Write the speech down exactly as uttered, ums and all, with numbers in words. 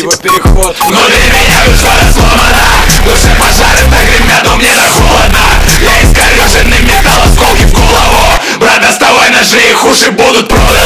типа переход. Внутри меня душа сломана, душа пожарит, нагремят, но мне так холодно. Я искореженный металл, осколки в голову. Брат, доставай ножи, их уши будут проданы.